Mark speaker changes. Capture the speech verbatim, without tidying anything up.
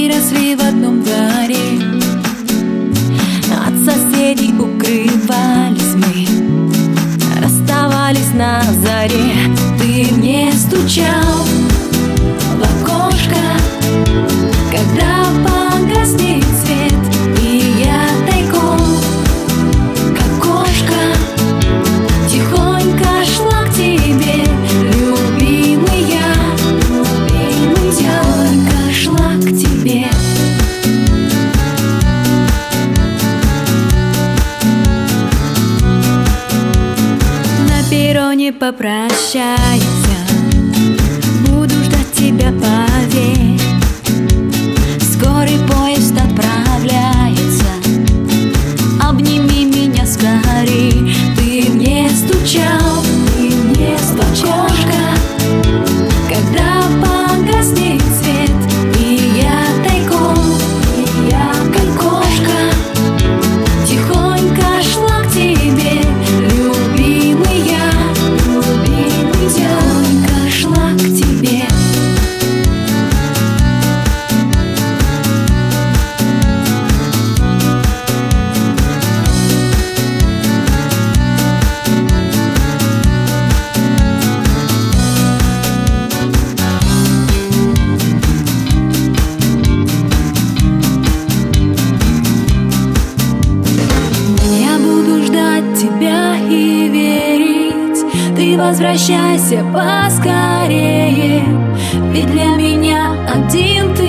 Speaker 1: Мы росли в одном дворе, от соседей укрывались мы, расставались на заре. Ты мне стучал в окошко, когда погаснет свет, и я тайком, как кошка, тихонько шла к тебе, любимый я, любимый, тихонько шла к тебе. На перроне попрощайся, буду ждать тебя, поверь. Скорый поезд отправляется, обними меня скорей. Ты мне стучал, ты мне стучал, когда погаснет свет, и я тайком, и я как кошка, тихонько шла к тебе, любимый я, любимый, тихонько шла к тебе. Тебя и верить, ты возвращайся поскорее, ведь для меня один ты